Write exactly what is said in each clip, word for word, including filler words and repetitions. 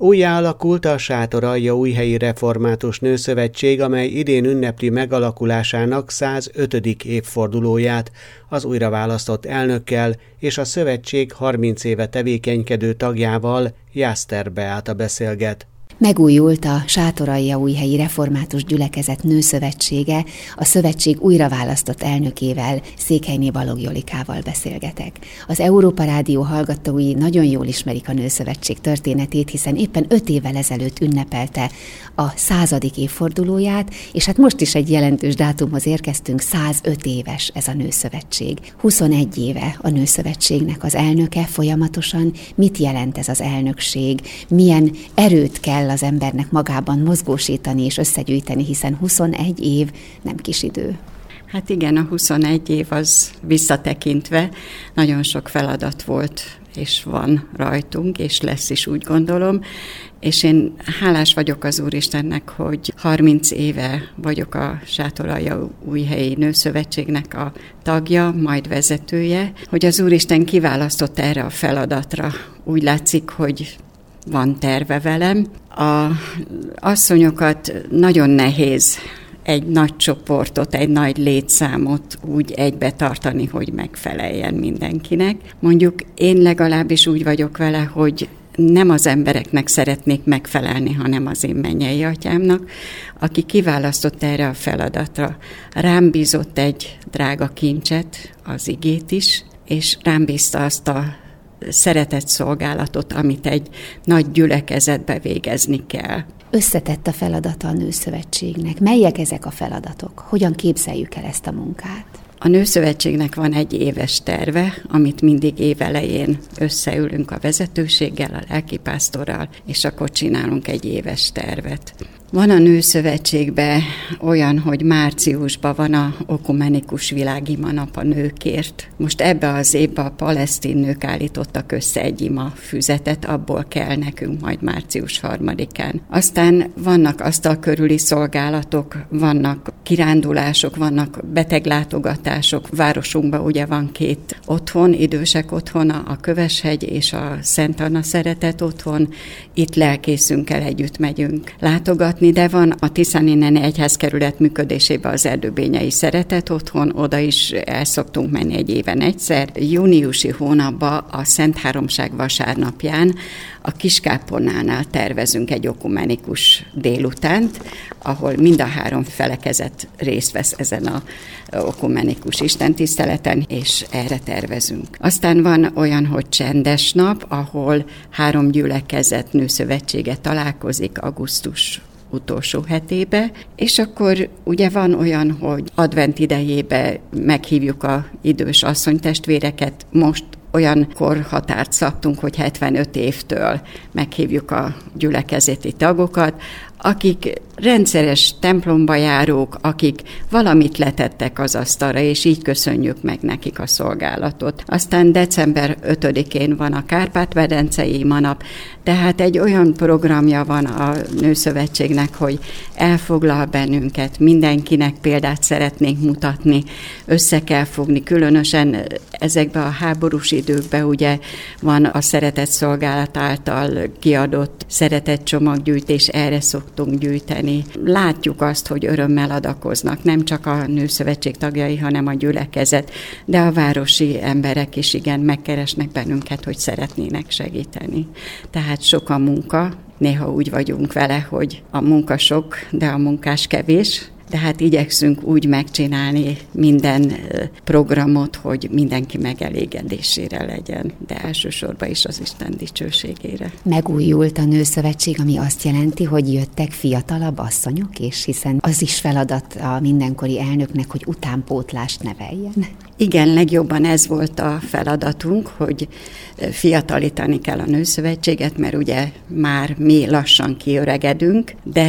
Újjá alakult a Sátoraljaújhelyi Református Nőszövetség, amely idén ünnepli megalakulásának százötödik évfordulóját. Az újraválasztott elnökkel és a szövetség harminc éve tevékenykedő tagjával, Jászter Beáta beszélget. Megújult a Sátoraljaújhelyi Református Gyülekezet Nőszövetsége, a szövetség újraválasztott elnökével, Székelyné Balogh Jolikával beszélgetek. Az Európa Rádió hallgatói nagyon jól ismerik a Nőszövetség történetét, hiszen éppen öt évvel ezelőtt ünnepelte a századik évfordulóját, és hát most is egy jelentős dátumhoz érkeztünk, százöt éves ez a Nőszövetség. huszonegy éve a Nőszövetségnek az elnöke folyamatosan. Mit jelent ez az elnökség? Milyen erőt kell az embernek magában mozgósítani és összegyűjteni, hiszen huszonegy év nem kis idő. Hát igen, a huszonegy év az visszatekintve nagyon sok feladat volt, és van rajtunk, és lesz is, úgy gondolom. És én hálás vagyok az Úristennek, hogy harminc éve vagyok a Sátoraljaújhelyi Nőszövetségnek a tagja, majd vezetője, hogy az Úristen kiválasztott erre a feladatra. Úgy látszik, hogy van terve velem. A asszonyokat nagyon nehéz egy nagy csoportot, egy nagy létszámot úgy egybe tartani, hogy megfeleljen mindenkinek. Mondjuk én legalábbis úgy vagyok vele, hogy nem az embereknek szeretnék megfelelni, hanem az én mennyei atyámnak, aki kiválasztott erre a feladatra. Rám bízott egy drága kincset, az igét is, és rám bízta azt a szeretett szolgálatot, amit egy nagy gyülekezetbe végezni kell. Összetett a feladata a Nőszövetségnek. Melyek ezek a feladatok? Hogyan képzeljük el ezt a munkát? A Nőszövetségnek van egy éves terve, amit mindig évelején összeülünk a vezetőséggel, a lelkipásztorral, és akkor csinálunk egy éves tervet. Van a Nőszövetségben olyan, hogy márciusban van a Ökumenikus Világima Nap a nőkért. Most ebbe az évben a palesztin nők állítottak össze egy ima füzetet, abból kell nekünk majd március harmadikán. Aztán vannak asztal körüli szolgálatok, vannak kirándulások, vannak beteglátogatások. Városunkban ugye van két otthon, idősek otthona, a Köveshegy és a Szent Anna Szeretet otthon. Itt lelkészünkkel együtt megyünk látogatni, de van a Tiszanéneni Egyházkerület működésében az Erdőbényei Szeretet otthon, oda is el szoktunk menni egy éven egyszer. Júniusi hónapban a Szent Háromság vasárnapján a Kiskápolnánál tervezünk egy ökumenikus délutánt, ahol mind a három felekezet részt vesz ezen a ökumenikus istentiszteleten, és erre tervezünk. Aztán van olyan, hogy csendes nap, ahol három gyülekezet nőszövetsége találkozik augusztus utolsó hetébe, és akkor ugye van olyan, hogy advent idejébe meghívjuk a idős asszonytestvéreket, most olyan korhatárt szabtunk, hogy hetvenöt évtől meghívjuk a gyülekezeti tagokat, akik rendszeres templomba járók, akik valamit letettek az asztalra, és így köszönjük meg nekik a szolgálatot. Aztán december ötödikén van a Kárpát-medencei imanap, tehát egy olyan programja van a Nőszövetségnek, hogy elfoglal bennünket, mindenkinek példát szeretnénk mutatni, össze kell fogni, különösen ezekben a háborús időkben ugye van a Szeretett Szolgálat által kiadott szeretett csomaggyűjtés, erre szoktunk gyűjteni. Látjuk azt, hogy örömmel adakoznak, nem csak a Nőszövetség tagjai, hanem a gyülekezet, de a városi emberek is igen megkeresnek bennünket, hogy szeretnének segíteni. Tehát sok a munka, néha úgy vagyunk vele, hogy a munka sok, de a munkás kevés, de hát igyekszünk úgy megcsinálni minden programot, hogy mindenki megelégedésére legyen, de elsősorban is az Isten dicsőségére. Megújult a Nőszövetség, ami azt jelenti, hogy jöttek fiatalabb asszonyok, és hiszen az is feladat a mindenkori elnöknek, hogy utánpótlást neveljen. Igen, legjobban ez volt a feladatunk, hogy fiatalítani kell a Nőszövetséget, mert ugye már mi lassan kiöregedünk, de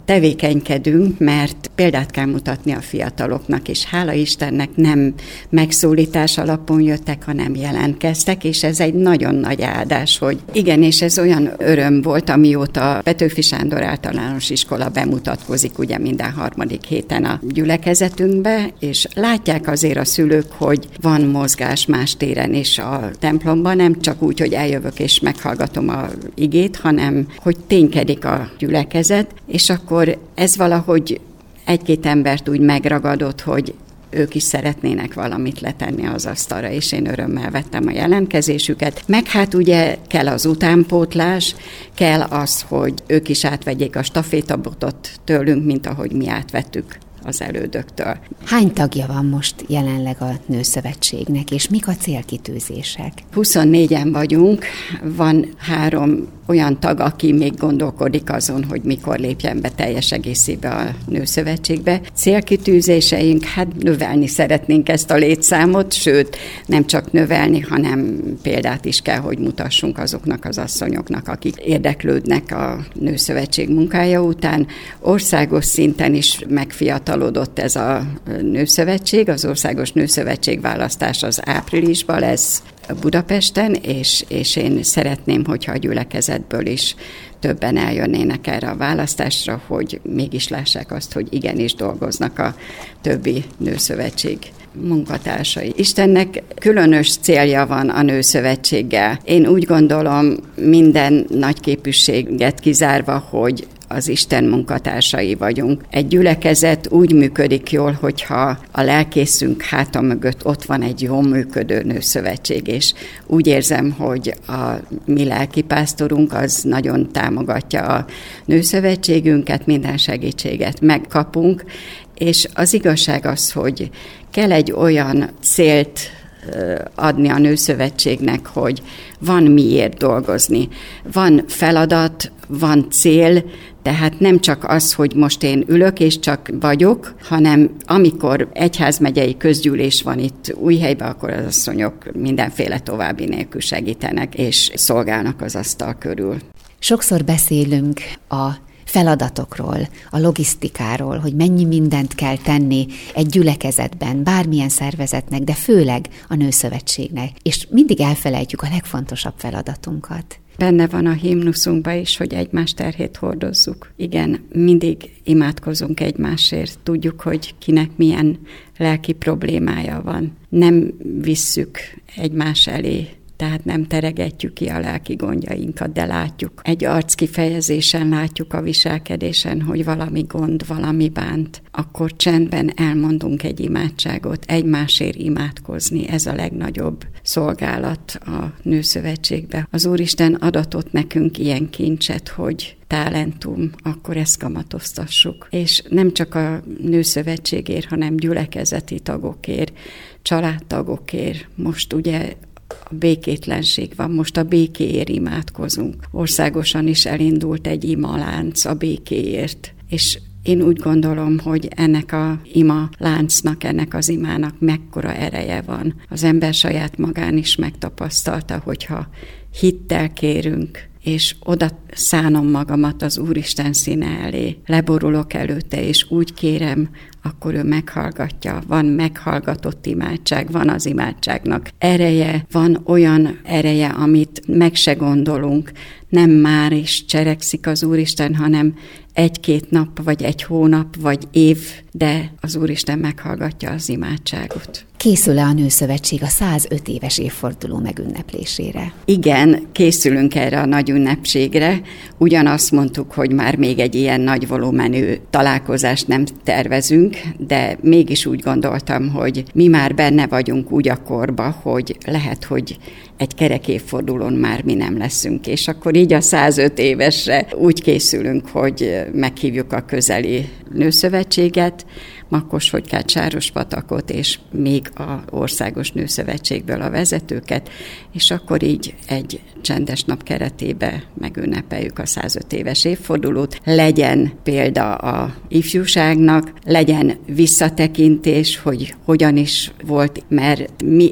tevékenykedünk, mert példát kell mutatni a fiataloknak, és hála Istennek nem megszólítás alapon jöttek, hanem jelentkeztek, és ez egy nagyon nagy áldás, hogy igen, és ez olyan öröm volt, amióta Petőfi Sándor Általános Iskola bemutatkozik ugye minden harmadik héten a gyülekezetünkbe, és látják azért a szülők, hogy van mozgás más téren is a templomban, nem csak úgy, hogy eljövök és meghallgatom a igét, hanem hogy ténykedik a gyülekezet, és akkor ez valahogy egy-két embert úgy megragadott, hogy ők is szeretnének valamit letenni az asztalra, és én örömmel vettem a jelentkezésüket. Meg hát ugye kell az utánpótlás, kell az, hogy ők is átvegyék a stafétabotot tőlünk, mint ahogy mi átvettük az elődöktől. Hány tagja van most jelenleg a Nőszövetségnek, és mik a célkitűzések? huszonnégyen vagyunk, van három olyan tag, aki még gondolkodik azon, hogy mikor lépjen be teljes egészébe a Nőszövetségbe. Célkitűzéseink, hát növelni szeretnénk ezt a létszámot, sőt, nem csak növelni, hanem példát is kell, hogy mutassunk azoknak az asszonyoknak, akik érdeklődnek a Nőszövetség munkája után. Országos szinten is megfiatalodott ez a Nőszövetség, az Országos Nőszövetség választás az áprilisban lesz Budapesten, és, és én szeretném, hogyha a gyülekezetből is többen eljönnének erre a választásra, hogy mégis lássák azt, hogy igenis dolgoznak a többi nőszövetség munkatársai. Istennek különös célja van a Nőszövetséggel. Én úgy gondolom, minden nagy képűséget kizárva, hogy az Isten munkatársai vagyunk. Egy gyülekezet úgy működik jól, hogyha a lelkészünk háta mögött ott van egy jól működő nőszövetség, és úgy érzem, hogy a mi lelkipásztorunk az nagyon támogatja a nőszövetségünket, minden segítséget megkapunk, és az igazság az, hogy kell egy olyan célt adni a Nőszövetségnek, hogy van miért dolgozni. Van feladat, van cél, tehát nem csak az, hogy most én ülök és csak vagyok, hanem amikor egyházmegyei közgyűlés van itt Újhelyben, akkor az asszonyok mindenféle további nélkül segítenek és szolgálnak az asztal körül. Sokszor beszélünk a feladatokról, a logisztikáról, hogy mennyi mindent kell tenni egy gyülekezetben, bármilyen szervezetnek, de főleg a Nőszövetségnek, és mindig elfelejtjük a legfontosabb feladatunkat. Benne van a himnuszunkban is, hogy egymás terhét hordozzuk. Igen, mindig imádkozunk egymásért. Tudjuk, hogy kinek milyen lelki problémája van. Nem visszük egymás elé, tehát nem teregetjük ki a lelki gondjainkat, de látjuk. Egy arckifejezésen látjuk a viselkedésen, hogy valami gond, valami bánt. Akkor csendben elmondunk egy imádságot, egymásért imádkozni. Ez a legnagyobb szolgálat a Nőszövetségbe. Az Úristen adatott nekünk ilyen kincset, hogy talentum, akkor ezt kamatoztassuk. És nem csak a Nőszövetségért, hanem gyülekezeti tagokért, családtagokért. Most ugye a békétlenség van, most a békéért imádkozunk. Országosan is elindult egy imalánc a békéért, és én úgy gondolom, hogy ennek a ima láncnak, ennek az imának mekkora ereje van. Az ember saját magán is megtapasztalta, hogyha hittel kérünk, és oda szánom magamat az Úristen színe elé, leborulok előtte, és úgy kérem, akkor ő meghallgatja. Van meghallgatott imádság, van az imádságnak ereje, van olyan ereje, amit meg se gondolunk, nem már is cselekszik az Úristen, hanem egy-két nap, vagy egy hónap, vagy év, de az Úristen meghallgatja az imádságot. Készül-e a Nőszövetség a százöt éves évforduló megünneplésére? Igen, készülünk erre a nagy ünnepségre. Ugyanazt mondtuk, hogy már még egy ilyen nagy volumenű találkozást nem tervezünk, de mégis úgy gondoltam, hogy mi már benne vagyunk úgy a korba, hogy lehet, hogy egy kerek évfordulón már mi nem leszünk, és akkor így a százöt évesre úgy készülünk, hogy meghívjuk a közeli Nőszövetséget, Makkosfotykát, Sárospatakot, és még az Országos Nőszövetségből a vezetőket, és akkor így egy csendes nap keretébe megünnepeljük a százöt éves évfordulót. Legyen példa a ifjúságnak, legyen visszatekintés, hogy hogyan is volt, mert mi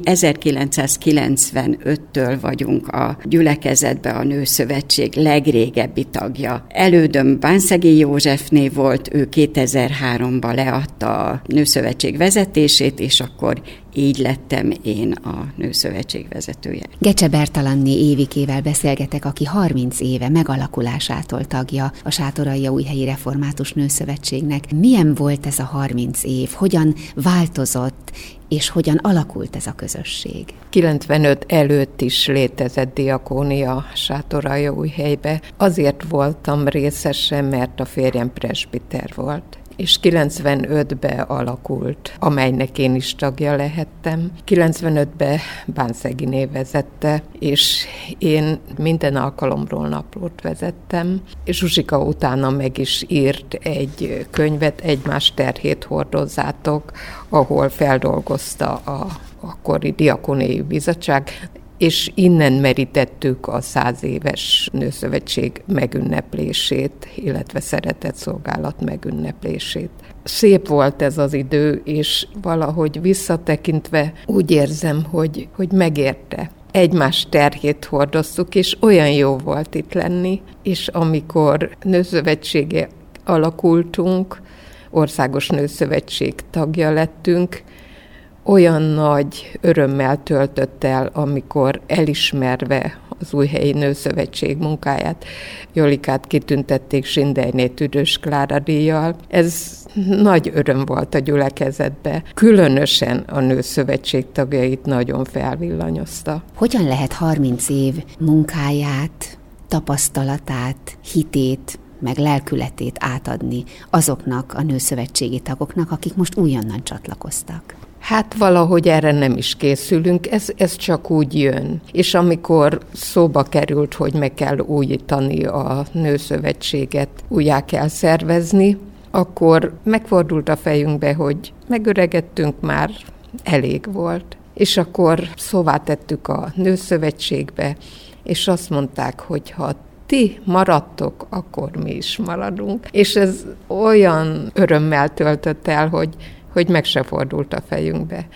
ezerkilencszázkilencvenöttől vagyunk a gyülekezetbe a Nőszövetség legrégebbi tagja. Elődöm Bánszegi Józsefné volt, ő kétezer-háromban leadta a Nőszövetség vezetését, és akkor így lettem én a Nőszövetség vezetője. Gecse Bertalanné Évikével beszélgetek, aki harminc éve megalakulásától tagja a Sátoraljaújhelyi Református Nőszövetségnek. Milyen volt ez a harminc év? Hogyan változott, és hogyan alakult ez a közösség? kilencvenöt előtt is létezett diakónia Sátoraljaújhelybe. Azért voltam részese, mert a férjem presbiter volt. És kilencvenötben alakult, amelynek én is tagja lehettem. kilencvenötben Bánszeginé vezette, és én minden alkalomról naplót vezettem. Zsuzsika utána meg is írt egy könyvet, Egymás terhét hordozzátok, ahol feldolgozta a akkori diakóniai bizottság, és innen merítettük a száz éves Nőszövetség megünneplését, illetve szeretetszolgálat megünneplését. Szép volt ez az idő, és valahogy visszatekintve úgy érzem, hogy, hogy megérte. Egymás terhét hordoztuk, és olyan jó volt itt lenni, és amikor Nőszövetségé alakultunk, Országos Nőszövetség tagja lettünk, olyan nagy örömmel töltött el, amikor elismerve az Újhelyi Nőszövetség munkáját, Jolikát kitüntették Zsindelyné Tüdös Klára díjjal. Ez nagy öröm volt a gyülekezetbe. Különösen a Nőszövetség tagjait nagyon felvillanyozta. Hogyan lehet harminc év munkáját, tapasztalatát, hitét, meg lelkületét átadni azoknak a nőszövetségi tagoknak, akik most újonnan csatlakoztak? Hát valahogy erre nem is készülünk, ez, ez csak úgy jön. És amikor szóba került, hogy meg kell újítani a Nőszövetséget, újjá kell szervezni, akkor megfordult a fejünkbe, hogy megöregedtünk már, elég volt. És akkor szóvá tettük a Nőszövetségbe, és azt mondták, hogy ha ti maradtok, akkor mi is maradunk. És ez olyan örömmel töltött el, hogy hogy meg se fordult a fejünkbe.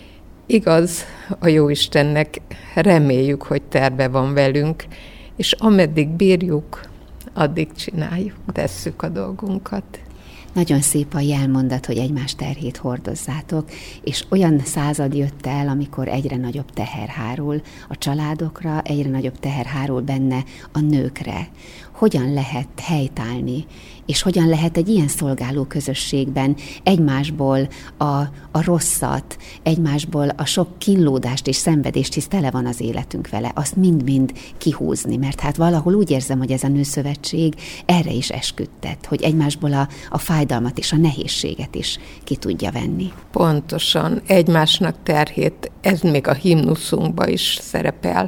Igaz, a Jóistennek reméljük, hogy terve van velünk, és ameddig bírjuk, addig csináljuk, tesszük a dolgunkat. Nagyon szép a jelmondat, hogy egymás terhét hordozzátok, és olyan század jött el, amikor egyre nagyobb teher hárul a családokra, egyre nagyobb teher hárul benne a nőkre. Hogyan lehet helytállni, és hogyan lehet egy ilyen szolgáló közösségben egymásból a, a rosszat, egymásból a sok kínlódást és szenvedést, hisz tele van az életünk vele, azt mind-mind kihúzni, mert hát valahol úgy érzem, hogy ez a Nőszövetség erre is esküdtet, hogy egymásból a, a fájdalmat és a nehézséget is ki tudja venni. Pontosan, egymásnak terhét, ez még a himnuszunkban is szerepel,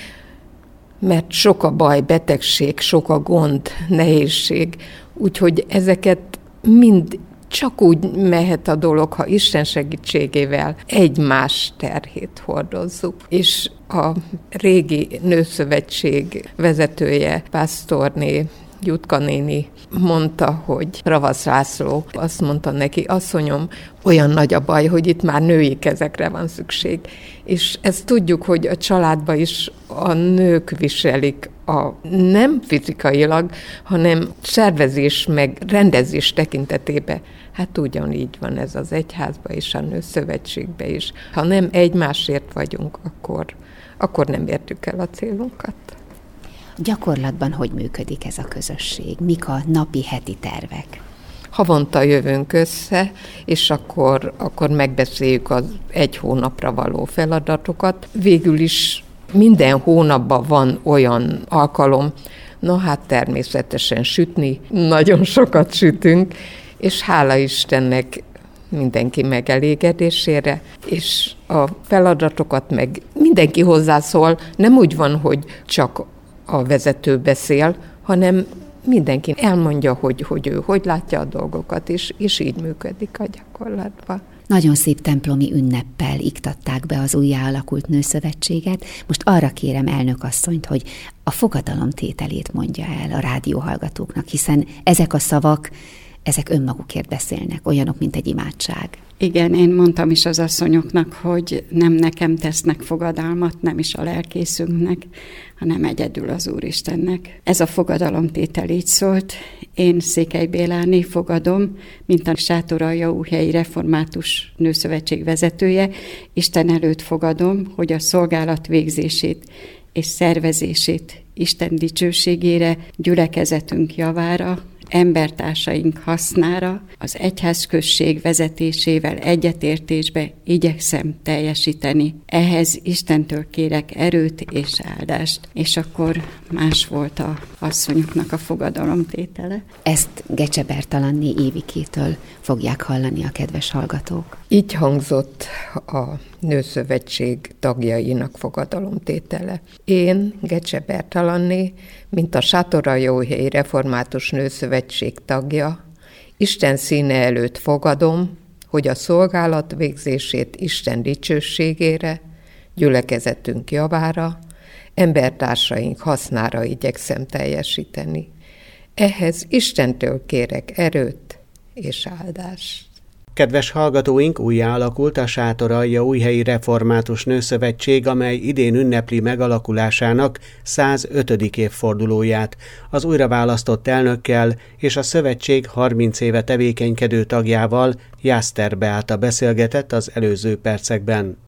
mert sok a baj, betegség, sok a gond, nehézség, úgyhogy ezeket mind csak úgy mehet a dolog, ha Isten segítségével egymás terhét hordozzuk. És a régi Nőszövetség vezetője, pásztorné, Jutka néni mondta, hogy Ravasz László azt mondta neki, asszonyom, olyan nagy a baj, hogy itt már női kezekre van szükség. És ezt tudjuk, hogy a családban is a nők viselik a nem fizikailag, hanem szervezés meg rendezés tekintetében. Hát ugyanígy van ez az egyházban és a Nőszövetségben is. Ha nem egymásért vagyunk, akkor, akkor nem értük el a célunkat. Gyakorlatban hogy működik ez a közösség? Mik a napi, heti tervek? Havonta jövünk össze, és akkor, akkor megbeszéljük az egy hónapra való feladatokat. Végül is minden hónapban van olyan alkalom, na hát természetesen sütni, nagyon sokat sütünk, és hála Istennek mindenki megelégedésére, és a feladatokat meg mindenki hozzászól, nem úgy van, hogy csak a vezető beszél, hanem mindenki elmondja, hogy, hogy ő hogy látja a dolgokat, és, és így működik a gyakorlatban. Nagyon szép templomi ünneppel iktatták be az újjáalakult nőszövetséget. Most arra kérem elnök asszonyt, hogy a fogadalomtételét mondja el a rádióhallgatóknak, hiszen ezek a szavak, ezek önmagukért beszélnek, olyanok, mint egy imádság. Igen, én mondtam is az asszonyoknak, hogy nem nekem tesznek fogadalmat, nem is a lelkészünknek, hanem egyedül az Úristennek. Ez a fogadalomtétel így szólt: én Székely Béláné fogadom, mint a Sátoraljaújhelyi Református Nőszövetség vezetője, Isten előtt fogadom, hogy a szolgálat végzését és szervezését Isten dicsőségére, gyülekezetünk javára, embertársaink hasznára, az egyházközség vezetésével egyetértésbe igyekszem teljesíteni. Ehhez Istentől kérek erőt és áldást. És akkor más volt a asszonyoknak a fogadalomtétele. Ezt Gecse Bertalanné Évikétől fogják hallani a kedves hallgatók. Így hangzott a Nőszövetség tagjainak fogadalomtétele. Én, Gecse Bertalanné, mint a Sátoraljaújhelyi Református Nőszövetség tagja, Isten színe előtt fogadom, hogy a szolgálat végzését Isten dicsőségére, gyülekezetünk javára, embertársaink hasznára igyekszem teljesíteni. Ehhez Istentől kérek erőt és áldást. Kedves hallgatóink, újjáalakult a Sátoraljaújhelyi Református Nőszövetség, amely idén ünnepli megalakulásának százötödik évfordulóját. Az újraválasztott elnökkel és a szövetség harminc éve tevékenykedő tagjával, Jászter Beáta beszélgetett az előző percekben.